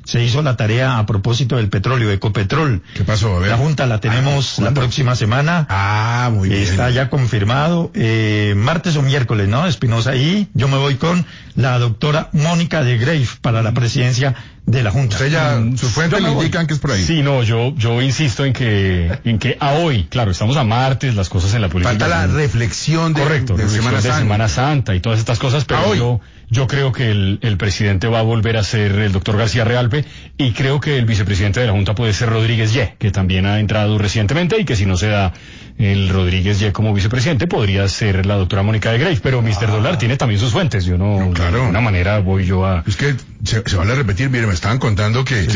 se hizo la tarea a propósito del petróleo, Ecopetrol. ¿Qué pasó? A ver. La Junta la tenemos la próxima semana. Muy bien. Está ya confirmado. Martes o miércoles, ¿no? Espinosa ahí. Yo me voy con la doctora Mónica de Greiff para la presidencia de la Junta. Usted ya, sus fuentes le indican que es por ahí. Sí, no, yo insisto en que a hoy, claro, estamos a martes, las cosas en la política. Falta la reflexión de Semana Santa y todas estas cosas, pero yo creo que el presidente va a volver a ser el doctor García Realpe, y creo que el vicepresidente de la Junta puede ser Rodríguez Ye, que también ha entrado recientemente, y que si no se da el Rodríguez Ye como vicepresidente, podría ser la doctora Mónica de Greiff, pero Mr. Dólar tiene también sus fuentes, yo no, claro. de alguna manera voy yo a... Es que se vale repetir, mire, me estaban contando que